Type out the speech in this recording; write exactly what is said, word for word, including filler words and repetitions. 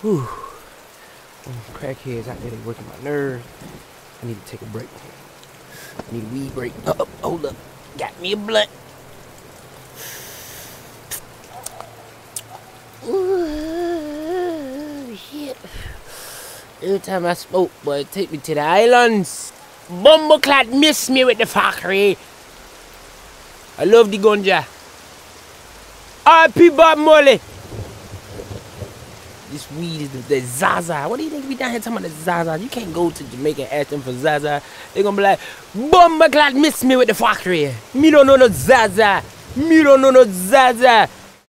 Whew. Them crackheads out there, they working my nerves. I need to take a break. I need a weed break. Oh, oh, hold up. Got me a blunt. Ooh, shit. Every time I smoke, boy, take me to the islands. Bumbleclad miss me with the fuckery. I love the ganja. R P Bob Marley. This weed is the, the Zaza. What do you think we down here talking about the Zaza? You can't go to Jamaica and ask them for Zaza. They gonna be like, Bumbleclad miss me with the fuckery. Me don't know no Zaza. Me don't know no Zaza.